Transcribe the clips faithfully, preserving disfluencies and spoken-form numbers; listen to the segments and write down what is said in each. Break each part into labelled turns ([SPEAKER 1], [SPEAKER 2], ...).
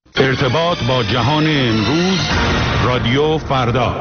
[SPEAKER 1] ارتباط با جهان امروز، رادیو فردا.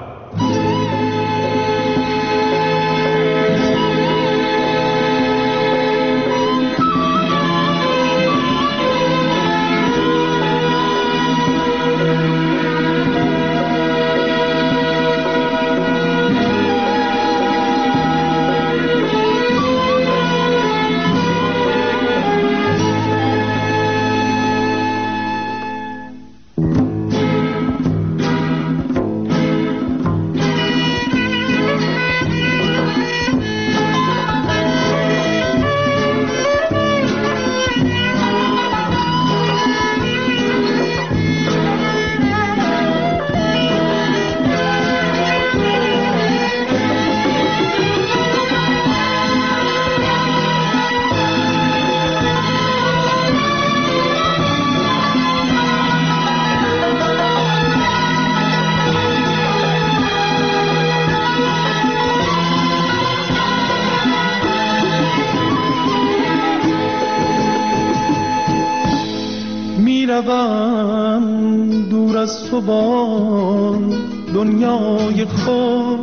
[SPEAKER 2] دور از تو با دنیای خود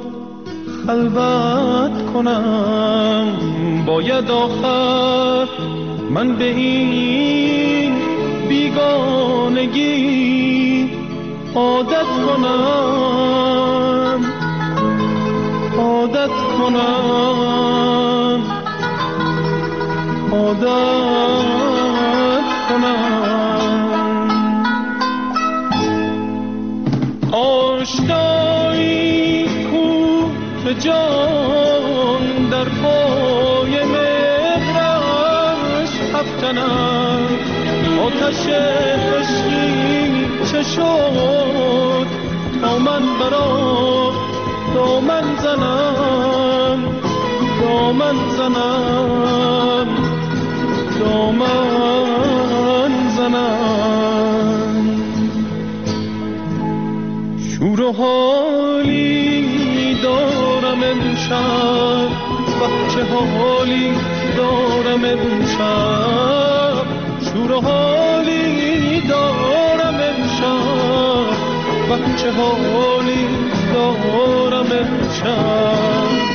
[SPEAKER 2] خلوت کنم، باید آخر من به این بیگانگی عادت کنم، عادت کنم، عادت کنم. آشنایی کو که جان در پای مهرش افکنم، آتش عشقی چه شد تا من برا دامن زنم، دامن زنم، دامن زنم. شور و حالی دارم امشب، وقت چه حالی دارم امشب، شور و حالی دارم امشب، وقت چه حالی دارم امشب.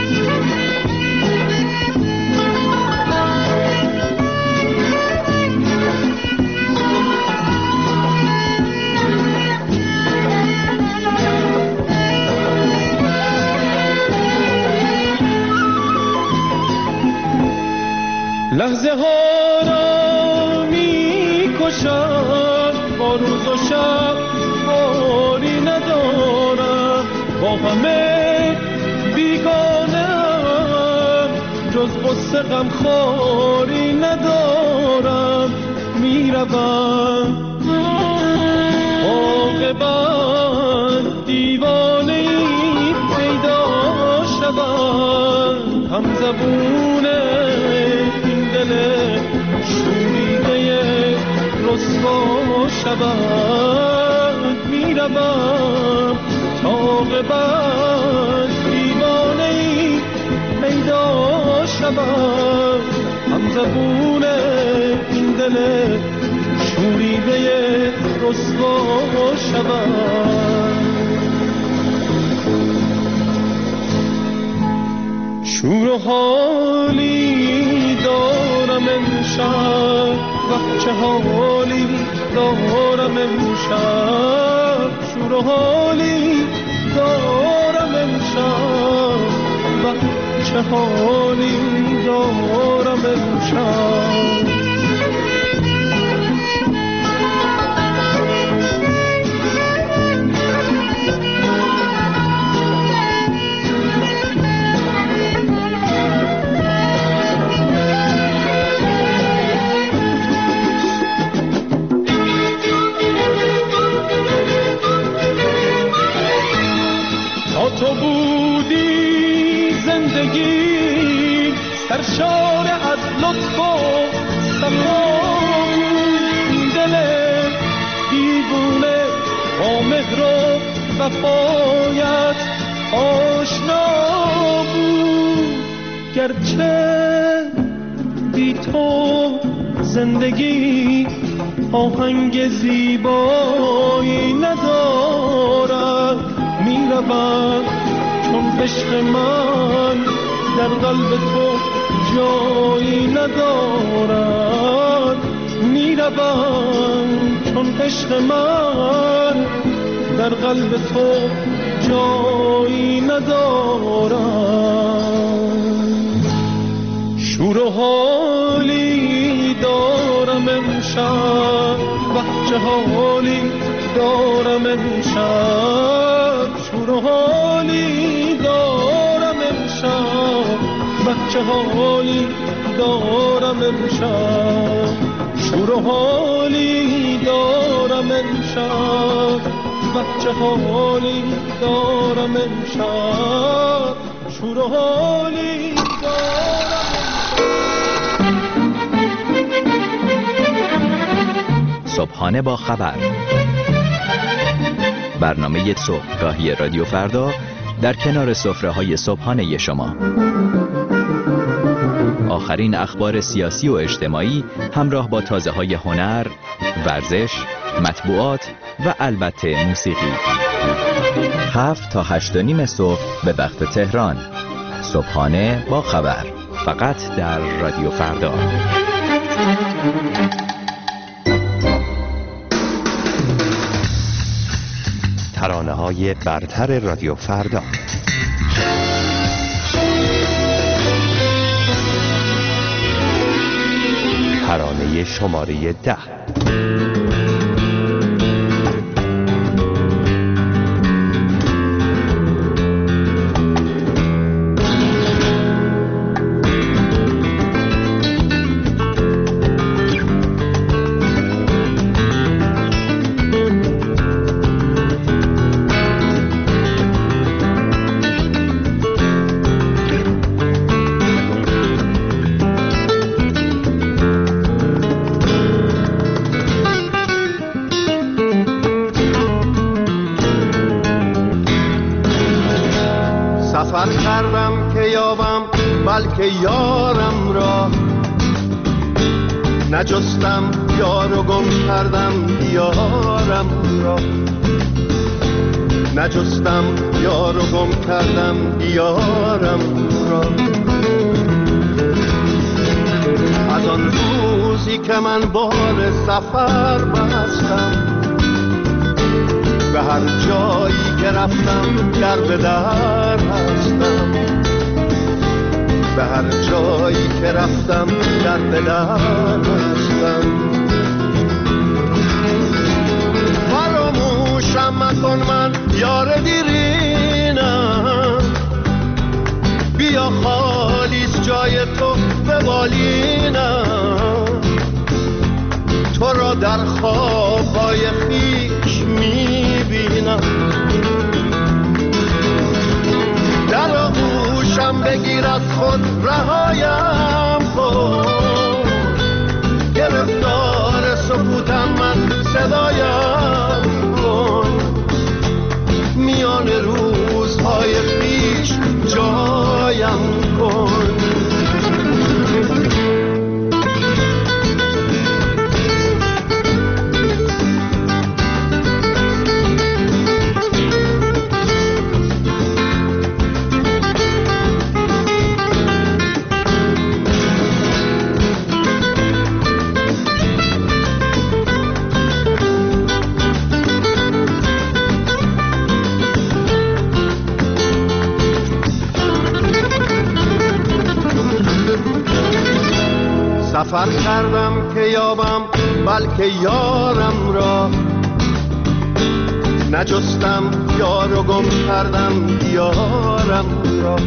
[SPEAKER 2] لحظه ها را می کشد، با روز و شب باری ندارم، با همه بیگانم، جز غصه غم خواری ندارم. می روم عاقبت دیوانه ای پیدا شود، هم زبونه شوریده رسوا شود. می روم تا عاقبت دیوانه ای پیدا شود، هم زبون این دل شوریده رسوا شود. شور و حالی دارم امشب، وقت چه حالی دارم امشب، شور و حالی دارم امشب، وقت چه حالی دارم امشب. تو بودی زندگی سرشار از لطف و صفا، دل دیوونه با مهر و وفایت آشنا بود، گرچه بی تو زندگی آهنگ زیبایی ندارد، میروم چون عشق من در قلب تو جایی ندارد، میروم چون عشق من در قلب تو جایی ندارد. شور و حالی دارم امشب، وحچه حالی دارم امشب، شور و حالی دارم امشب، وحچه حالی دارم امشب، شور و حالی دارم امشب، وحچه حالی دارم امشب، شور و حالی دارم.
[SPEAKER 3] صبحانه با خبر، برنامه صبحگاهی رادیو فردا در کنار سفره‌های صبحانه شما. آخرین اخبار سیاسی و اجتماعی همراه با تازه‌های هنر، ورزش، مطبوعات و البته موسیقی. هفت تا هشت و نیم صبح به وقت تهران. صبحانه با خبر، فقط در رادیو فردا. ترانه‌های برتر رادیو فردا. ترانه شماره ده.
[SPEAKER 4] سفر کردم که یابم بلکه یارم را، نجستم یار و گم کردم دیارم را، نجستم یار و گم کردم دیارم را. از آن روزی که من بار سفر بستم، به هر جایی که رفتم در به در هستم، به هر جایی که رفتم در به در هستم. فراموشم مکن من یار دیرینم، بیا خالیست جای تو به بالینم، تو را در خوابهای خویش میبینم. در آغوشم بگیر از خود رهایم کن، گرفتار سکوتم من صدایم کن، میان روزهای خویش جایم کن. سفر کردم که یابم بلکه یارم را، نجستم یار و گم کردم دیارم را،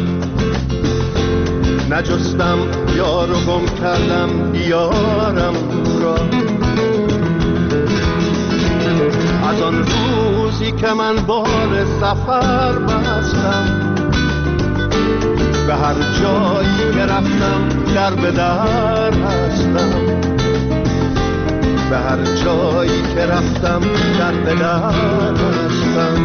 [SPEAKER 4] نجستم یار و گم کردم دیارم را. از آن روزی که من بار سفر بستم، به هر جایی که رفتم در به در هستم، به هر جایی که رفتم در به در هستم.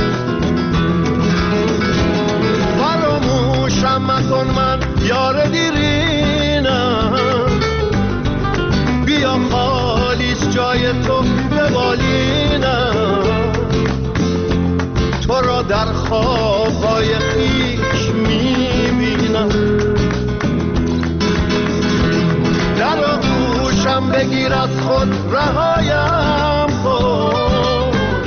[SPEAKER 4] فراموشم مکن من یار دیرینم، بیا خالیست جای خوابهای خیش میبینم. در آغوشم بگیر از خود رهایم کن،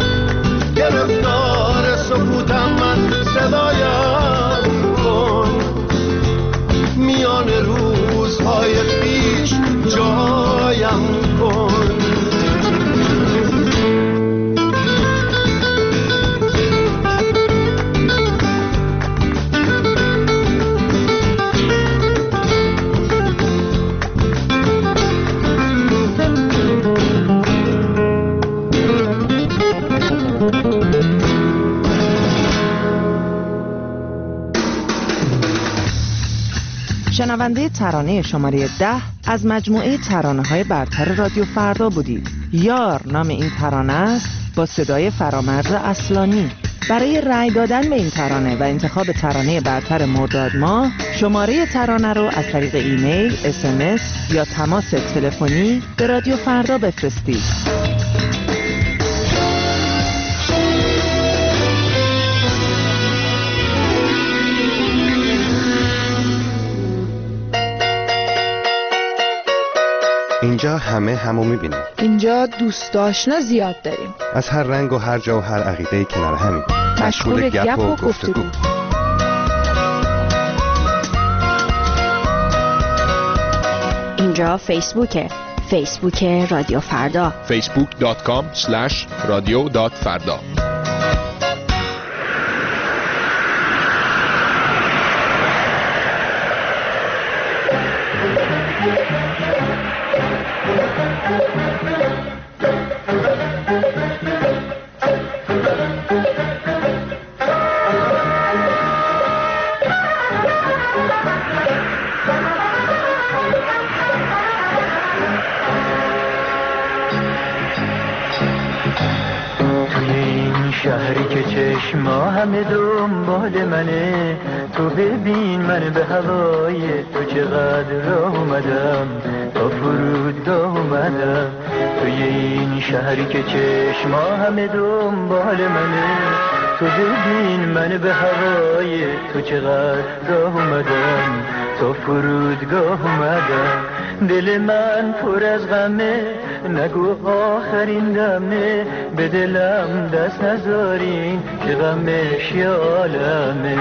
[SPEAKER 4] گرفتار سکوتم من صدایم کن، میان روزهای خیش جایم کن.
[SPEAKER 5] شنونده ترانه شماره ده از مجموعه ترانه‌های برتر رادیو فردا بودید. یار نام این ترانه است با صدای فرامرز اصلانی. برای رأی دادن به این ترانه و انتخاب ترانه برتر مرداد ماه، شماره ترانه رو از طریق ایمیل، اس ام اس یا تماس تلفنی به رادیو فردا بفرستید.
[SPEAKER 6] اینجا همه همو میبینیم.
[SPEAKER 7] اینجا دوست آشنا زیاد داریم.
[SPEAKER 6] از هر رنگ و هر جا و هر عقیده کنار همیم.
[SPEAKER 7] مشغول گپ و گفتگو.
[SPEAKER 8] اینجا فیسبوکه. فیسبوک رادیو فردا.
[SPEAKER 9] فیسبوک دات کام اسلش رادیو دات فردا.
[SPEAKER 10] شهری که چشما همه دنبال منه، تو ببین من به هوای تو چقدر راه اومدم، تا فرودگاه اومدم. توی این شهری که چشما همه دنبال منه، تو ببین من به هوای تو چقدر راه اومدم، تا فرودگاه اومدم. دل من پر از غمه، نگو آخرین دمه، به دلم دست نذارین که غمش یه عالمه.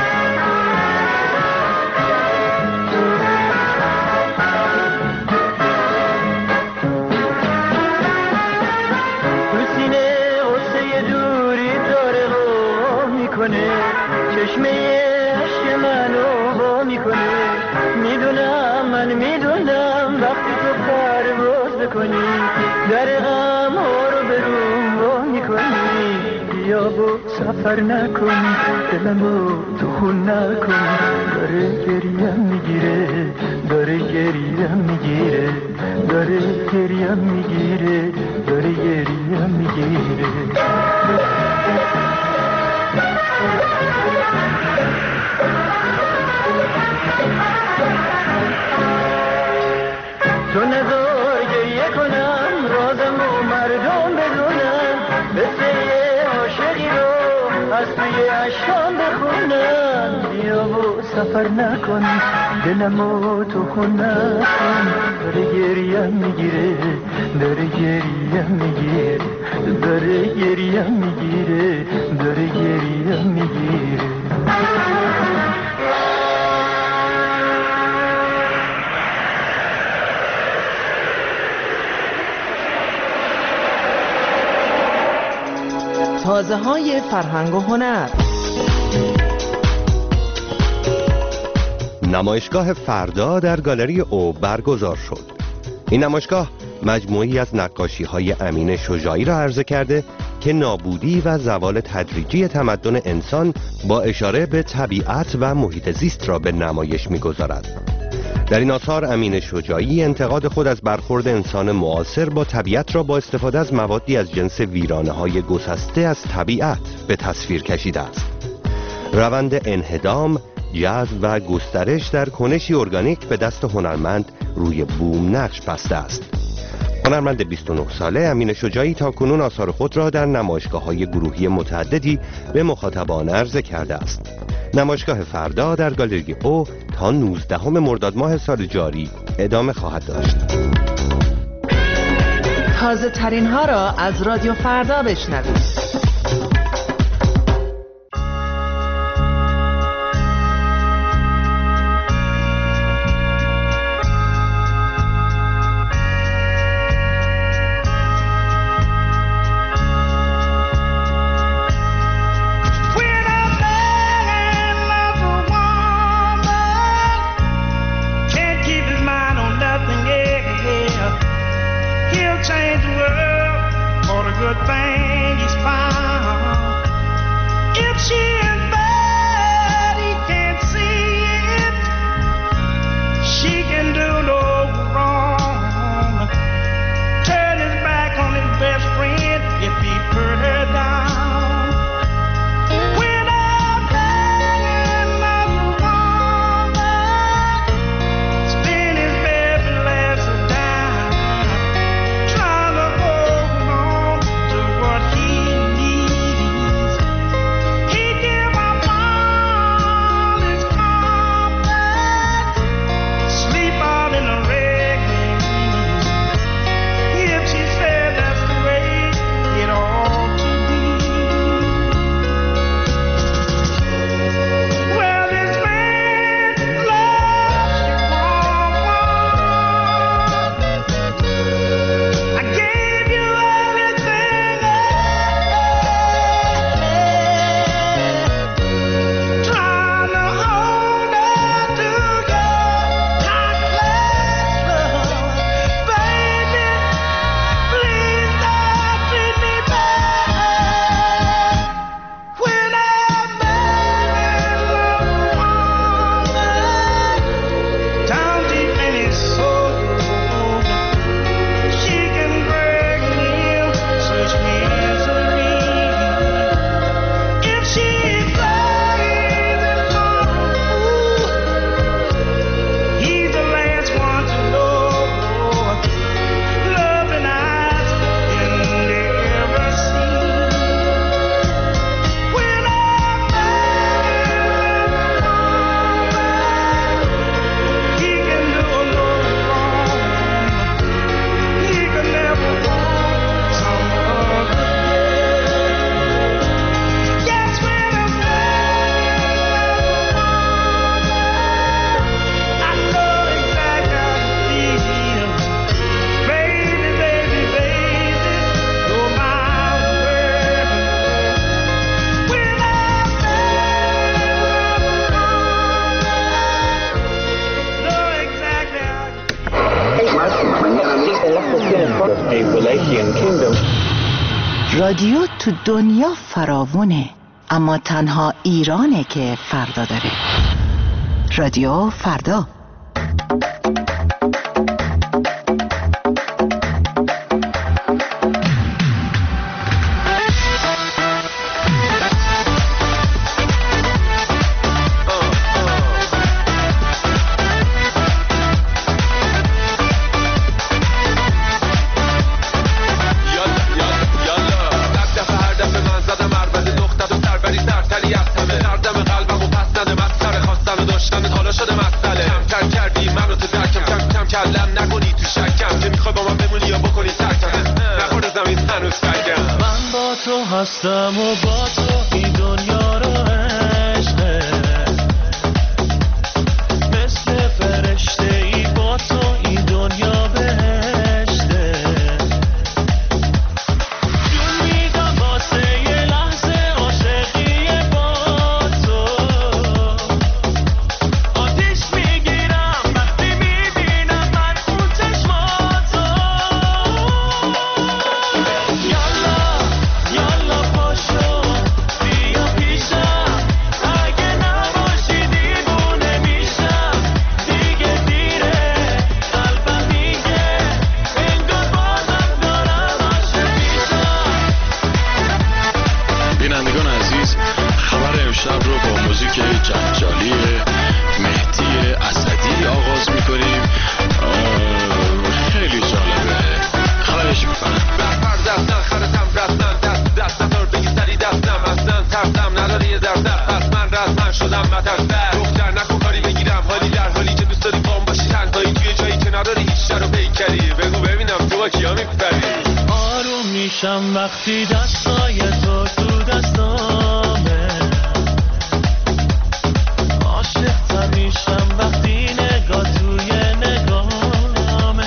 [SPEAKER 10] تو سینه غصه دوری داره غوا میکنه، چشمه عشق منو وا میکنه. میدونم من میدونم وقتی تو پرواز بکنی، در غم ها رو به روم وا میکنی. بیا و سفر نکن، دلمو تو خون نکن، داره گریم میگیره، داره گریم میگیره، داره گریم میگیره، داره گریم میگیره. تو نذار گریه کنم، رازم و مردم بدونم، قصه عاشقی رو از توی عشقام بخونم. بیا و سفر نکن، دلمو تو خون نکن، داره گریم میگیره، داره گریم میگیره، داره گریم میگیره، داره گریم میگیره.
[SPEAKER 5] تازه های فرهنگ و هنر.
[SPEAKER 6] نمایشگاه فردا در گالری او برگزار شد. این نمایشگاه مجموعی از نقاشی‌های امین شجاعی را عرضه کرده که نابودی و زوال تدریجی تمدن انسان با اشاره به طبیعت و محیط زیست را به نمایش می‌گذارد. در این آثار امین شجاعی انتقاد خود از برخورد انسان معاصر با طبیعت را با استفاده از موادی از جنس ویرانه‌های گسسته از طبیعت به تصویر کشیده است. روند انهدام، جذب و گسترش در کنشی ارگانیک به دست هنرمند روی بوم نقش بسته است. هنرمند بیست و نه ساله امین شجاعی تاکنون آثار خود را در نمایشگاه‌های گروهی متعددی به مخاطبان عرضه کرده است. نمایشگاه فردا در گالری او تا نوزدهم مرداد ماه سال جاری ادامه خواهد داشت.
[SPEAKER 5] تازه ترین ها را از رادیو فردا بشنوید.
[SPEAKER 11] رادیو تو دنیا فراوونه، اما تنها ایرانه که فردا داره. رادیو فردا.
[SPEAKER 2] هستم و با تو این دنیا رو عشقه، مثل فرشته ای با تو این دنیا بهشته. جون میدم واسه یه لحظه عاشقی با تو، آتیش میگیرم وقتی میبینم من اون چشماتو. یالا یالا پاشو بیا پیش
[SPEAKER 12] زدم در دختر نکن کاری بگیرم حالی در حالی که دوست داری بام باشی تنهایی توی جایی که نداری هیچ رو پیکری بگو ببینم تو با کیا میپری
[SPEAKER 2] آروم میشم وقتی دستای تو تو دستامه عاشق تر میشم وقتی نگاه توی نگاهمه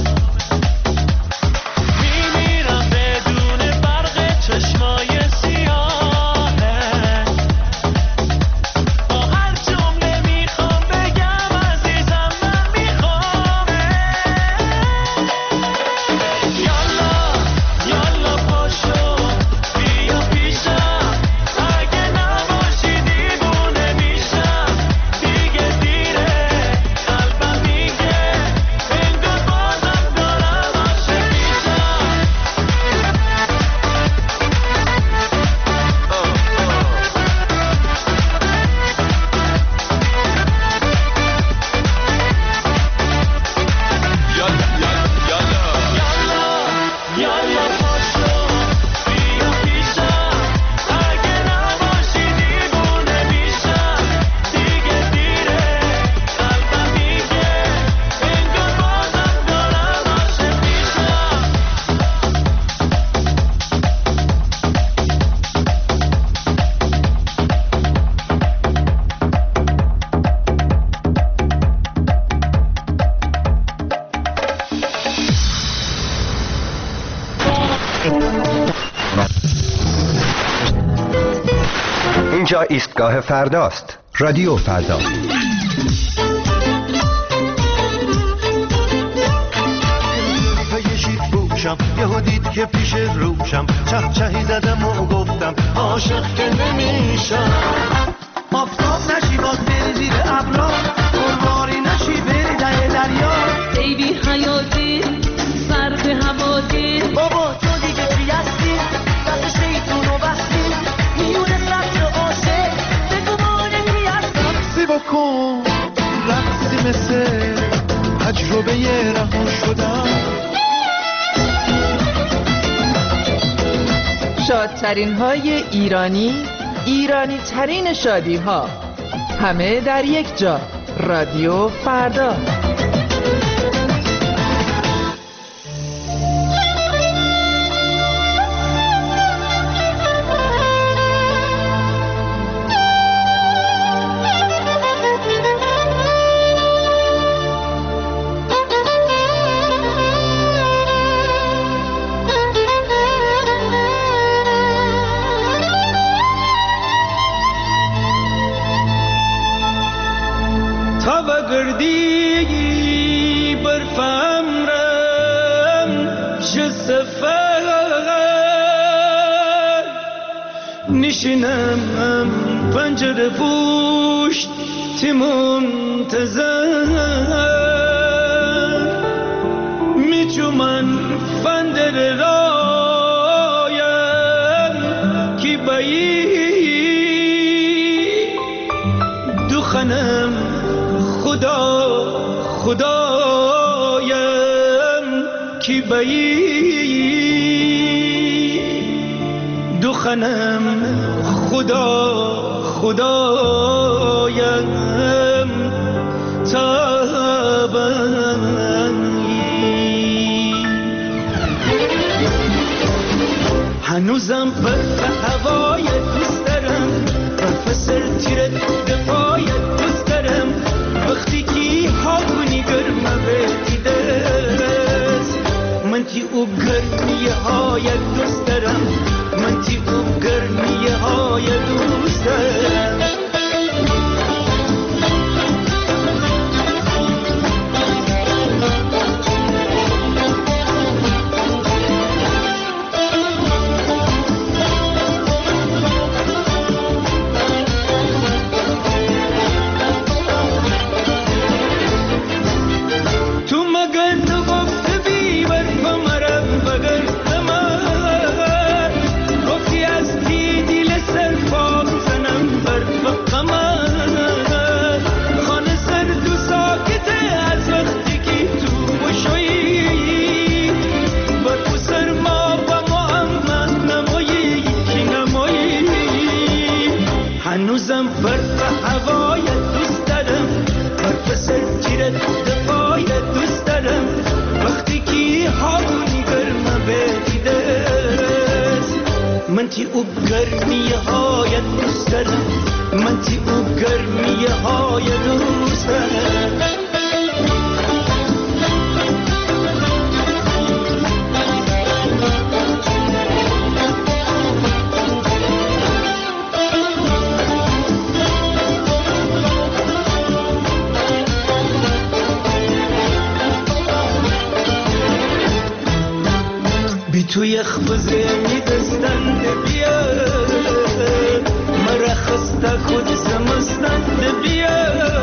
[SPEAKER 2] میمیرم بدون برق چشمای سیاهه با هر جمله میخوام بگم عزیزم من میخوامه یالا یالا پاشو بیا پیشم اگه نباشی دیوونه میشم دیگه دیره قلبم میگه انگار بازم دارم عاشق میشم
[SPEAKER 12] یالا یالا یالا
[SPEAKER 2] یالا پاشو بیا پیشم اگه نباشی دیوونه میشم دیگه دیره قلبم میگه انگار بازم دارم عاشق میشم
[SPEAKER 6] اینجا ایستگاه فرداست. رادیو فردا.
[SPEAKER 4] یه پوشم یهو دید که پیش روشم چه چهی زدم و گفتم عاشق که نمیشم آفتاب نشی باز بری زیر ابرا قربانی نشی بری ده دریا
[SPEAKER 13] بیبی حیاتی سر به هوادی
[SPEAKER 4] بابا تو دیگه چی هستی دست شیطون و بستی میونه سبز و عاشق بگو مانه کی هستم سی بکن رقصی مثل تجربه یه رها شدم
[SPEAKER 5] شادترین های ایرانی، ایرانی ترین شادی ها، همه در یک جا. رادیو فردا.
[SPEAKER 2] گردی برفم رم ج سفر نشینم پنجره پشت تی منتظر میچومن فندر رایم کی بایی دخنم خدا خدایم کی بایی دخنم خدا خدایم تابایی هنوزم برف هوای دوست دارم برف سرتیره دفاع دوست دارم وقتی که هاونی گرمه بیده من تی او گرمیه های دوست دارم من تی او گرمیه های دوست دارم
[SPEAKER 14] من تی او گرمی های دوست دارم من تی او گرمی های دوست دارم بی تو یخ بزنی دستند بیا مرا خسته خود زمستند بیا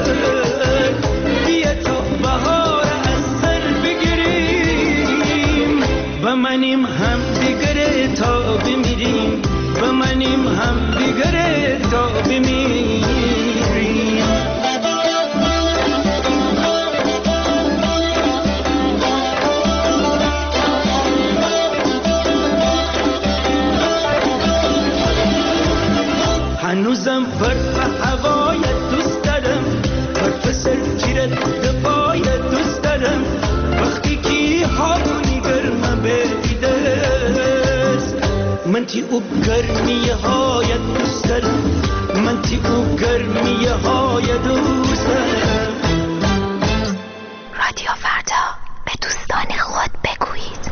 [SPEAKER 14] بیا تو بهار از سر بگیریم و منیم هم دیگره تا بمیریم و منیم هم دیگره تا بمیریم هنوزم برف هوایت دوست دارم برف سرگیرت دفایت دوست دارم وقتی که هارونی گرمه بیدست من تی او گرمی هایت دوست دارم من تی او گرمی های دوست دارم
[SPEAKER 11] رادیو فردا به دوستان خود بگویید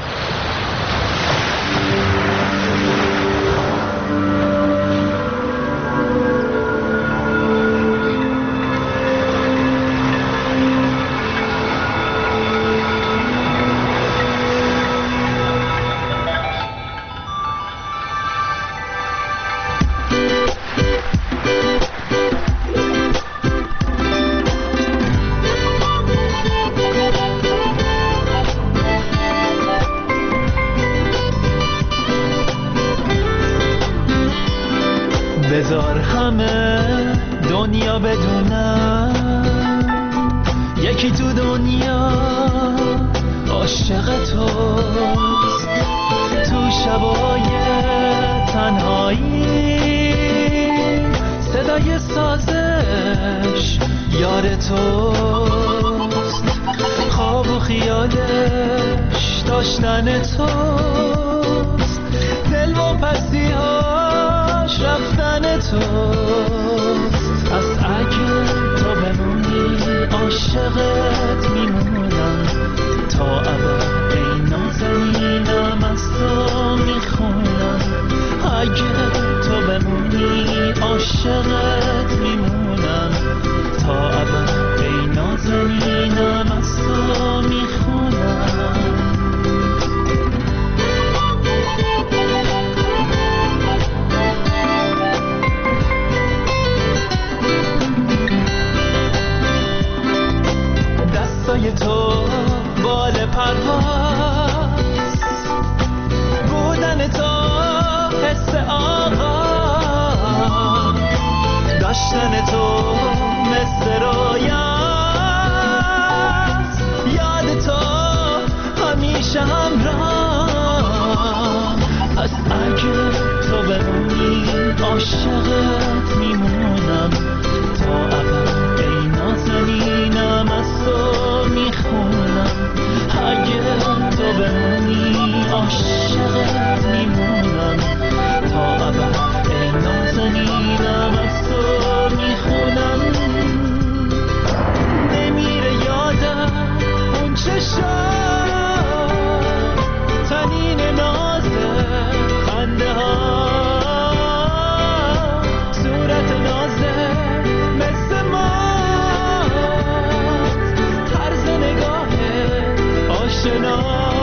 [SPEAKER 14] بذار همه دنیا بدونم یکی تو دنیا عاشق توست تو شبای تنهایی صدای سازش یار توست خواب و خیالش داشتن توست دل و پسیهاش رفتن توست پس اگه تو بمونی عاشقت میمونم تا ابد ای نازنینم از تو میخونم اگه تو بمونی عاشقت میمونم تا ابد ای نازنینم از تو میخونم دستای تو بال پرواز بودن تو حس آغاز داشتن تو مثل رویاست یاد تو همیشه همراه پس اگه تو بمونی عاشقت میمونم تا ابد ای نازنینم از تو میخونم اگه تو بمونی عاشقت میمونم تا ابد ای نازنینم از تو میخونم نمیره یادم اون چشم تنین نازه خنده ها صورت نازه مثل ما طرز نگاه آشنا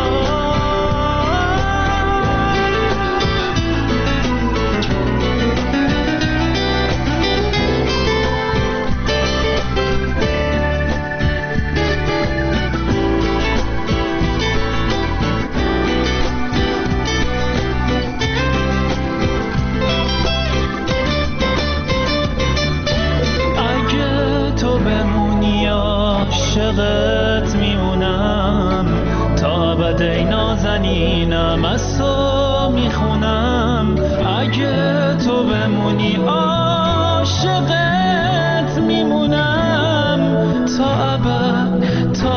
[SPEAKER 14] عاشقت میمونم تا ابد ای نازنینم از تو میخونم اگه تو بمونی عاشقت میمونم تا ابد تا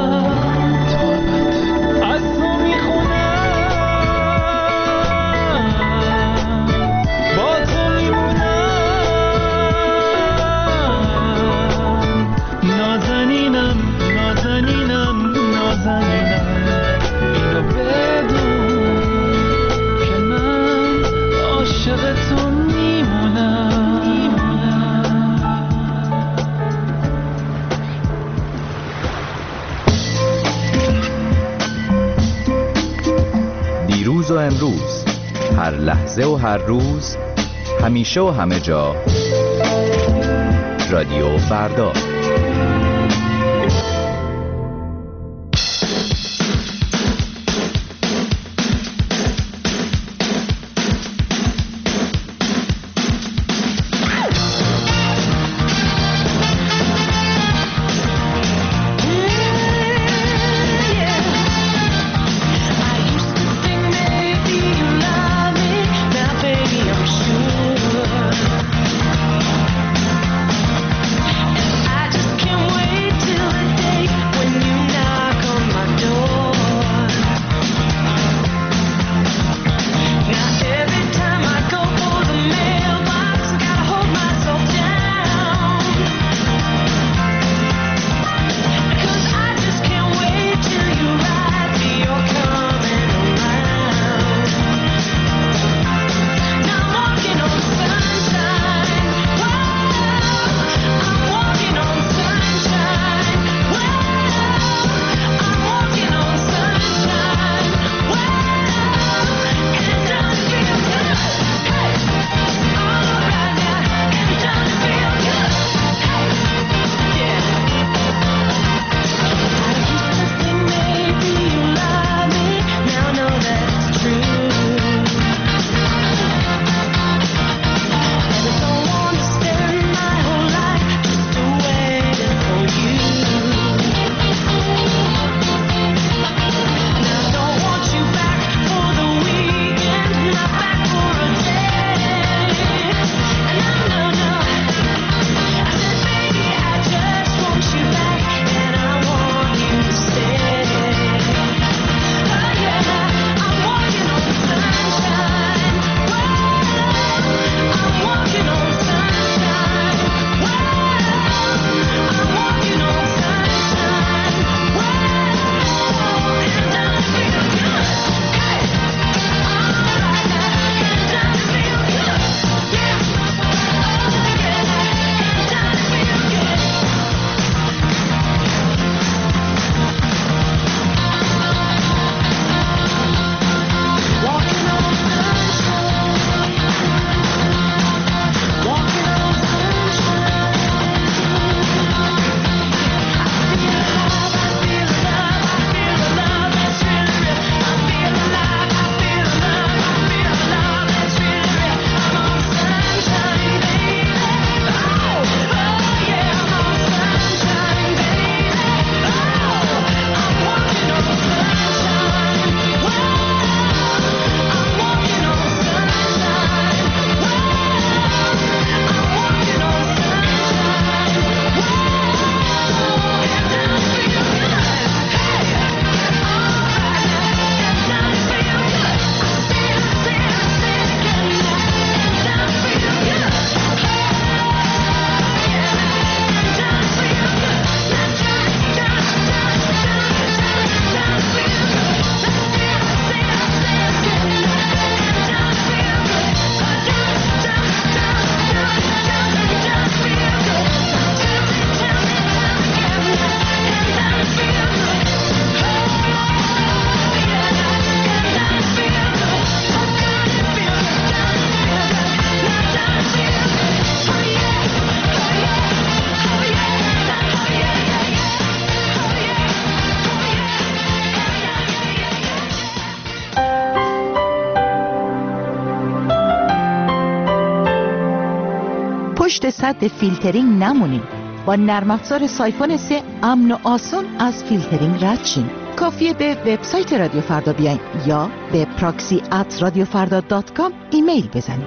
[SPEAKER 14] ابد تا ابد از تو میخونم
[SPEAKER 3] دیروز و امروز، هر لحظه و هر روز، همیشه و همه جا. رادیو فردا.
[SPEAKER 15] پشت سد فیلترینگ نمونید. با نرم افزار سایفون سه امن و آسون از فیلترینگ رد شین. کافیه به وبسایت رادیو فردا بیاین یا به پراکسی ات رادیو فردا دات کام ایمیل بزنید.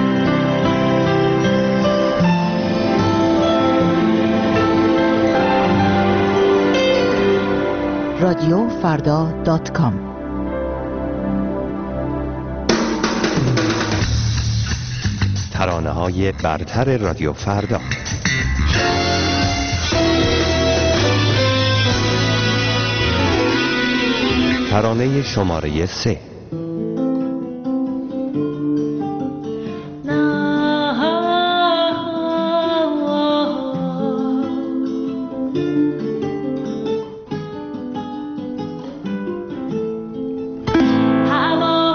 [SPEAKER 15] رادیو فردا دات کام.
[SPEAKER 6] ترانه‌های برتر رادیو فردا. ترانه شماره سه.
[SPEAKER 2] هوا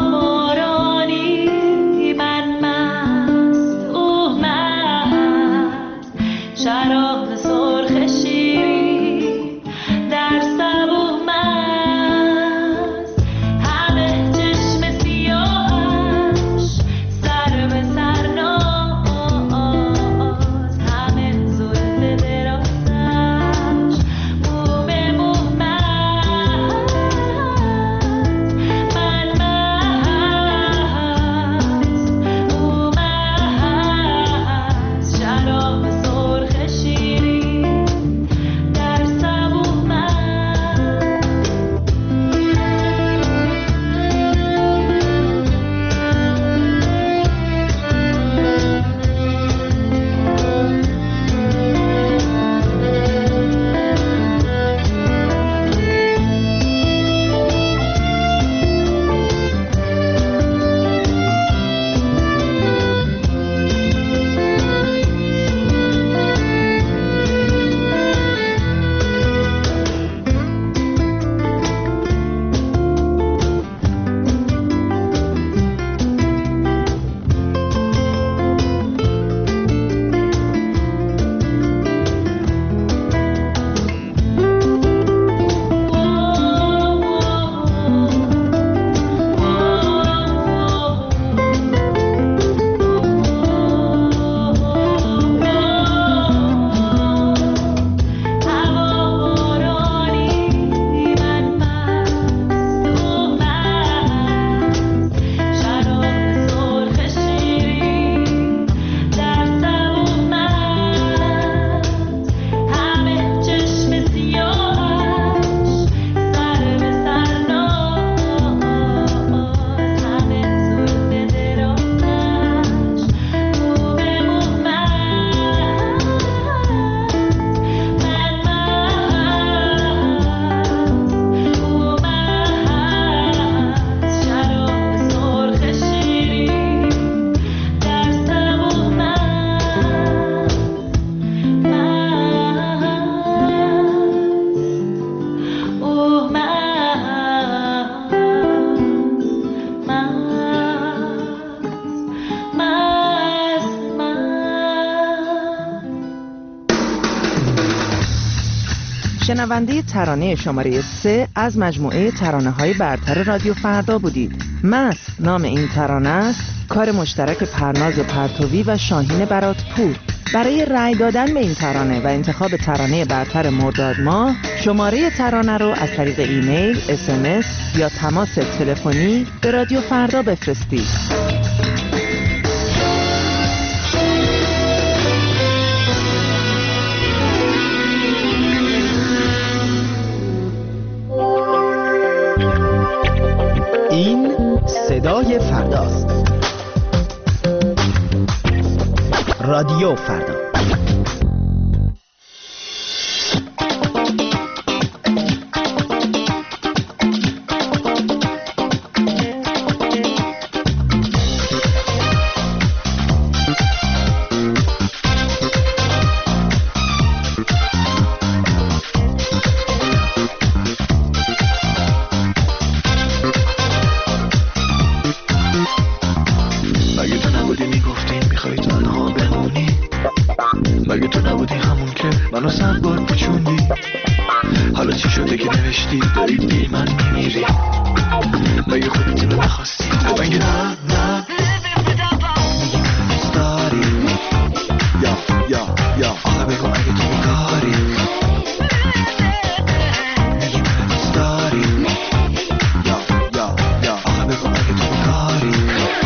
[SPEAKER 5] شنونده ترانه شماره سه از مجموعه ترانه‌های برتر رادیو فردا بودید. مس نام این ترانه است، کار مشترک پرناز پرتوی و شاهین براتپور. برای رأی دادن به این ترانه و انتخاب ترانه برتر مرداد ماه، شماره ترانه رو از طریق ایمیل، اس ام اس یا تماس تلفنی به رادیو فردا بفرستید.
[SPEAKER 16] این صدای فرداست. رادیو فردا.
[SPEAKER 4] منو صد بار پوچوندی، حالا چی شده که نوشتی داری بی من میمیری؟ مگه خودت اینو نخواستی؟ مگه نه نه میگی من دوست داری؟ یا یا یا آخه بگو اگه تو بیکاری. میگی من دوست داری؟ یا یا یا آخه بگو اگه تو بیکاری.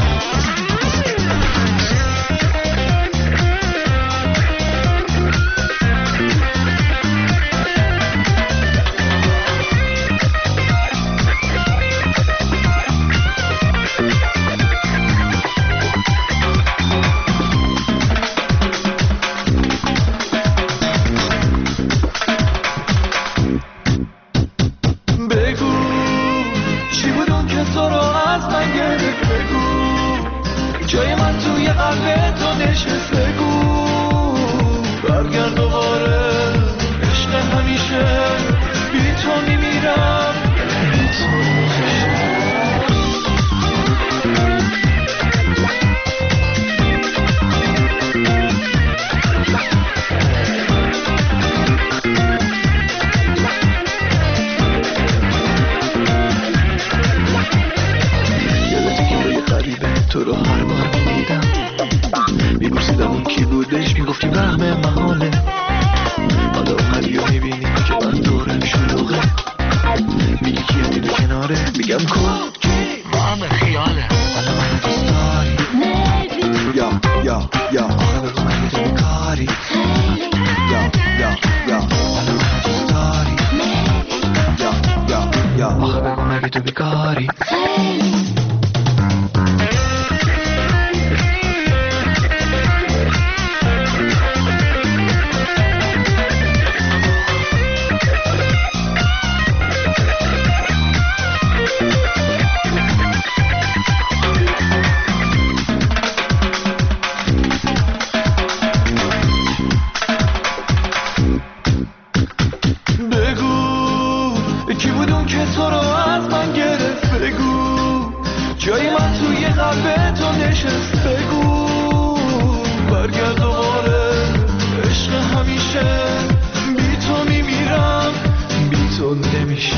[SPEAKER 4] تو رو هر بار میدیدم میپرسیدم اون کی بودش، میگفتی وهم محاله. حالا اومدی و میبینی که من دورم شلوغه، میگی کیه دیدو کناره، میگم کن کی با همه خیاله. حالا من دوست داری یا یا یا آخه بگو مگه تو بیکاری. یا یا یا حالا من دوست داری یا یا یا آخه بگو مگه تو بیکاری. جای من توی قلب تو نشست، بگو برگرد دوباره عشق همیشه. بی تو میمیرم بی تو نمیشه.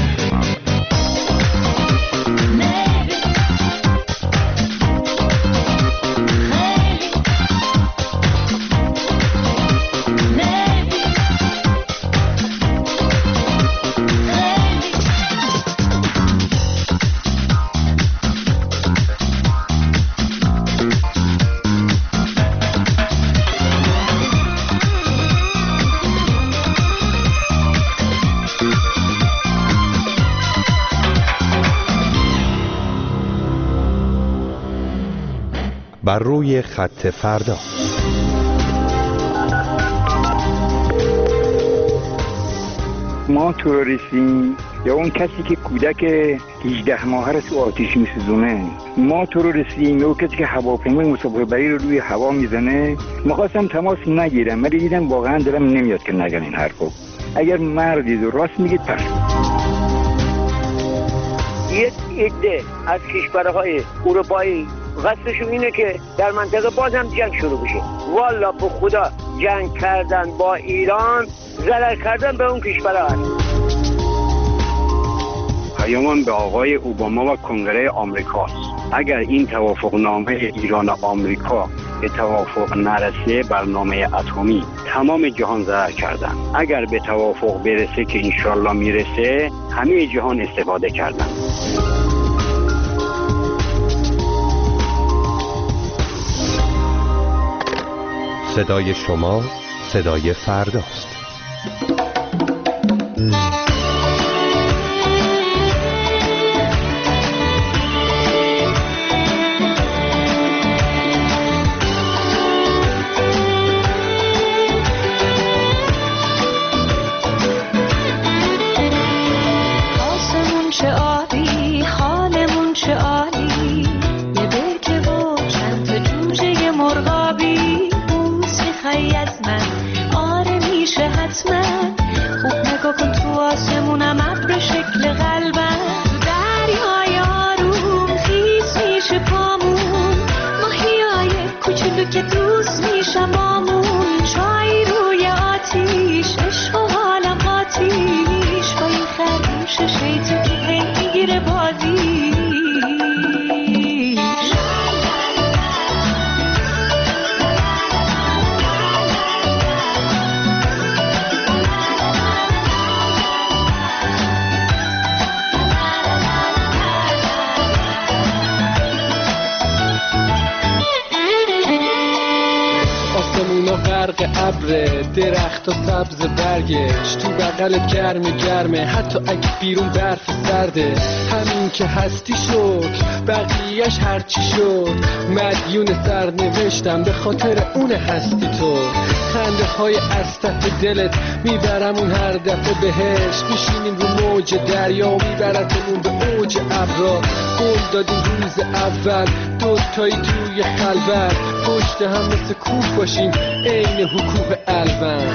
[SPEAKER 6] بر روی خط فردا.
[SPEAKER 17] ما تروریستیم یا اون کسی که کودک هجده ماهه رو تو آتیش میسوزونه؟ ما تروریستیم یا اون کسی که هواپیمای مسافر بری رو روی هوا میزنه؟ میخواستم تماس نگیرم ولی دیدم واقعا دلم نمیاد که نگم این حرفو. اگر مردید و راست میگید پس
[SPEAKER 18] یک عده از کشورهای اروپایی قصدشون اینه که در منطقه باز هم جنگ شروع بشه. والا به خدا جنگ کردن با ایران ضرر کردن به اون کشورها هست.
[SPEAKER 17] پیامم به آقای اوباما و کنگره آمریکاست. اگر این توافق نامه ایران و آمریکا به توافق نرسه، برنامه اتمی تمام جهان ضرر کردن. اگر به توافق برسه که انشالله میرسه، همه جهان استفاده کردن.
[SPEAKER 6] صدای شما صدای فرداست.
[SPEAKER 19] درخت و سبز برگش تو بغلت گرم گرمه، حتی اگه بیرون برف سرده. همین که هستی شد، بقیهش هرچی شد. مدیون سرنوشتم به خاطر اون هستی تو. خنده های از تف دلت میبرم اون هر دفعه بهش. میشینیم رو موج دریا و میبرتمون به اوج ابرا. قول دادیم روز اول دوتایی توی خلوت، پشت هم مثل کوه باشیم عین حکوه الون.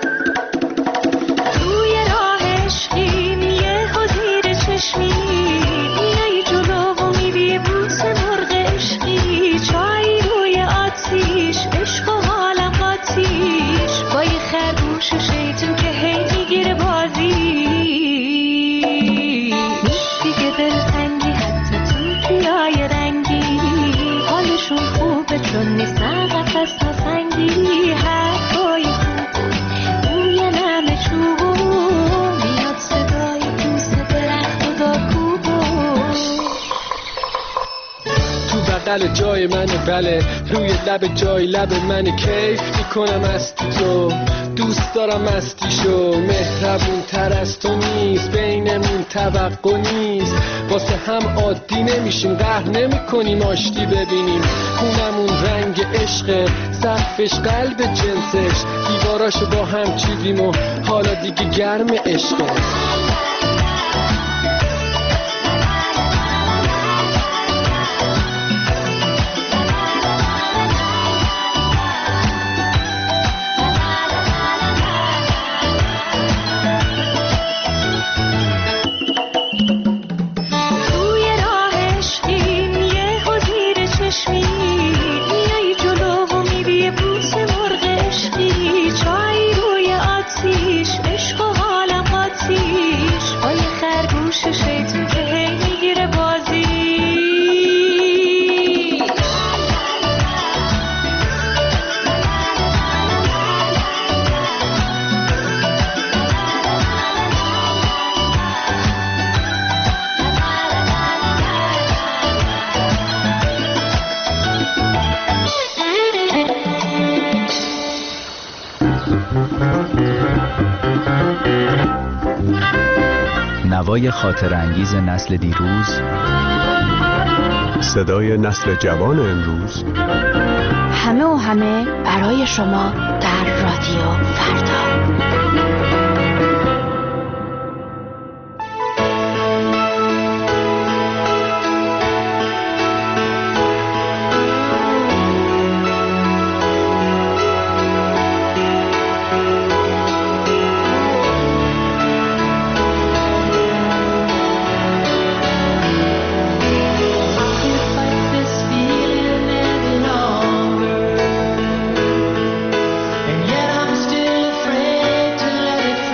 [SPEAKER 13] توی راه عشقیم یه حضیر چشمی، میای جلو و میری بوس مرغ عشقی. چای روی آتیش، عشق و حالم قاتیش، با یه خرگوش شیطون که هی میگیره بازی. نیست دیگه دلتنگی حتی تو پیای رنگی، حالشون خوبه چون نیستن قفص نسنگی. حرفای خوب بوی نم چوبو، میاد صدای دوست درخت و دارکوبو.
[SPEAKER 19] تو بغل جای منه بله، روی لب جای لب منه. کیف میکنم از تو، دوست دارم مستیشو. مهربون تر از تو نیست، بینمون توقع نیست. واسه هم عادی نمیشیم، قهر نمی کنیم آشتی ببینیم. خونمون رنگ عشقه، سقفش قلب جنسش. دیواراشو با هم چیدیم و حالا دیگه گرم عشقه.
[SPEAKER 3] نوای خاطر انگیز نسل دیروز،
[SPEAKER 6] صدای نسل جوان امروز.
[SPEAKER 8] همه و همه برای شما در رادیو فردا.
[SPEAKER 2] And yet I'm still afraid to let it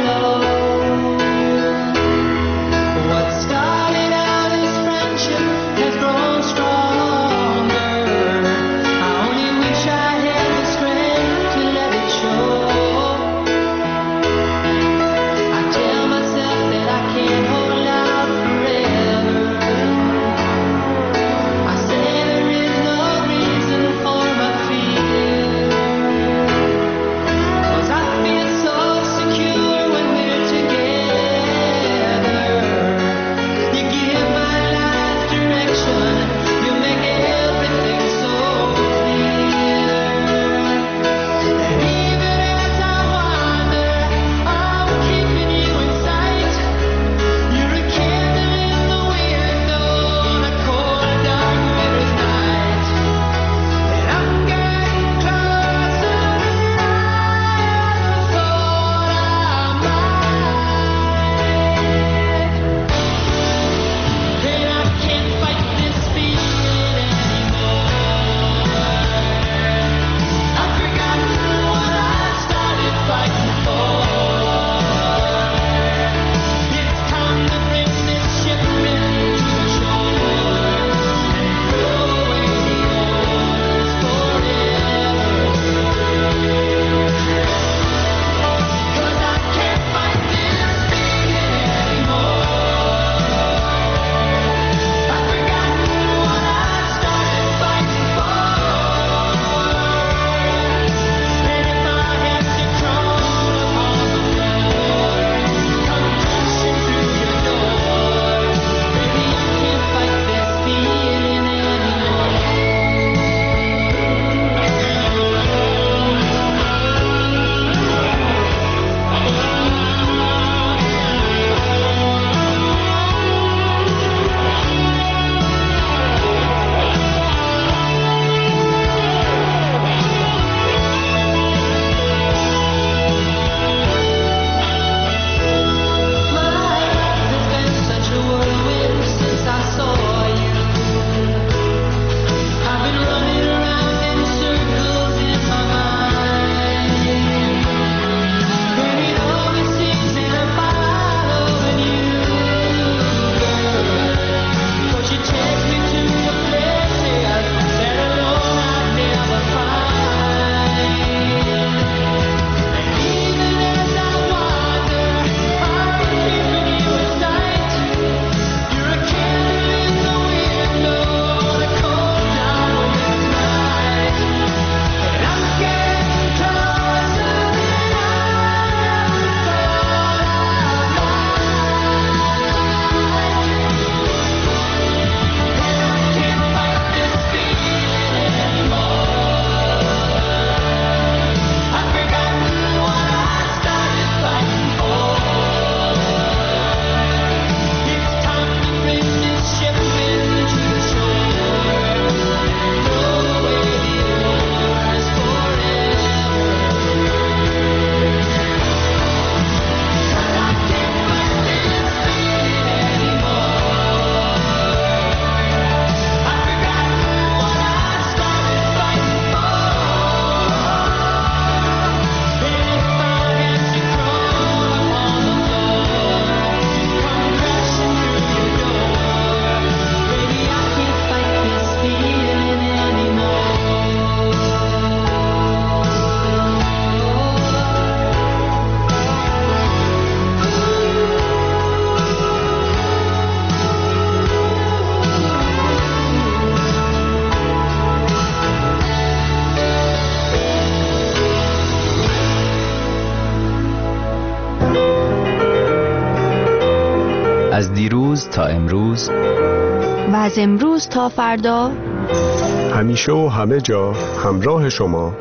[SPEAKER 3] تا امروز
[SPEAKER 8] و از امروز تا فردا
[SPEAKER 9] همیشه و همه جا همراه شما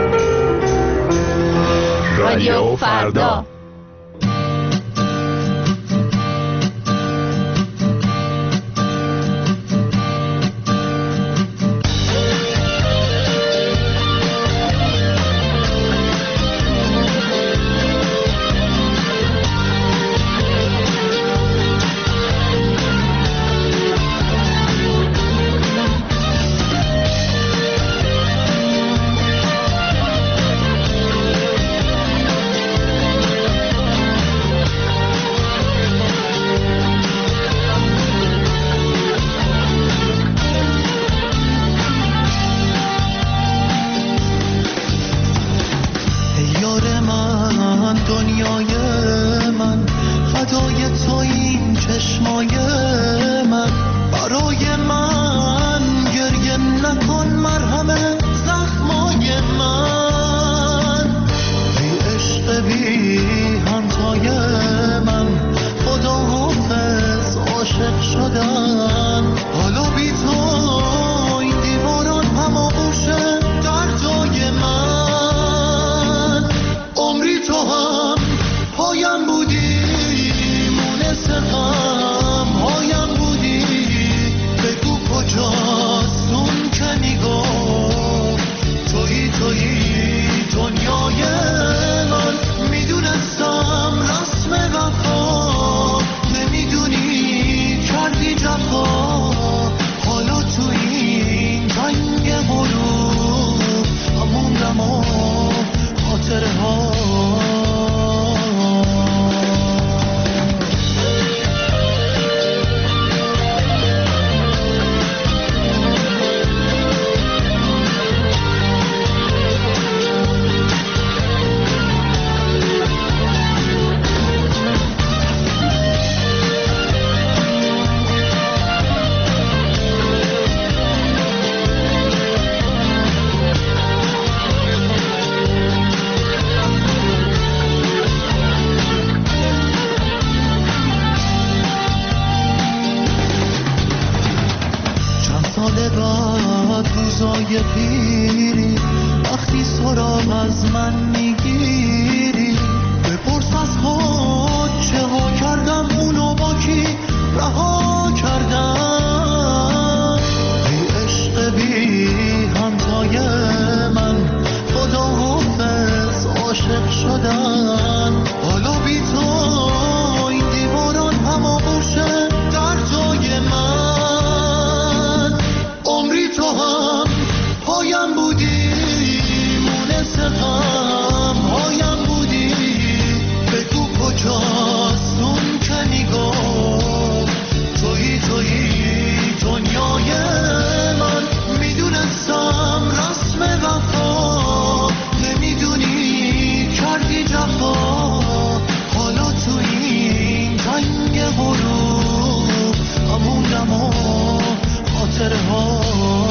[SPEAKER 8] رادیو فردا.
[SPEAKER 4] روزای پیری وقتی سراغ از من میگیری بپرس از خود چه ها کردم اونو با کی رها کردم ای عشق بی همتای من خدا حافظ عاشق شدن حالا بی تو این دیواران هماغوشه در جای من عمری تو هم پایم بودی مونس غم هایم بودی بگو کجاست اون که میگفت تویی تویی دنیای من میدونستم رسم وفا نمیدونی کردی جفا حالا تو این جنگ غروب همونم و خاطره ها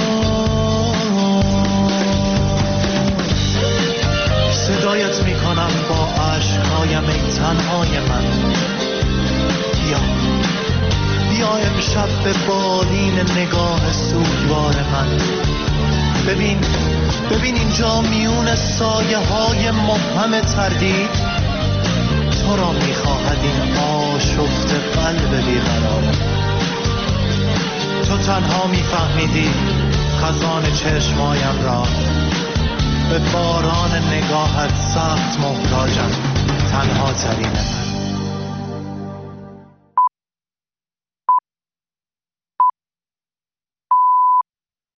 [SPEAKER 4] صدایت میکنم با عشقهایم ای تنهای من بیا بیا امشب به بالین نگاه سوگوار من ببین ببین اینجا میون سایه های مبهم تردید تو را میخواهد این آشفت قلب بیقرار تو تنها میفهمیدی خزان چشمایم را به باران نگاهت سخت محتاجم تنها ترین من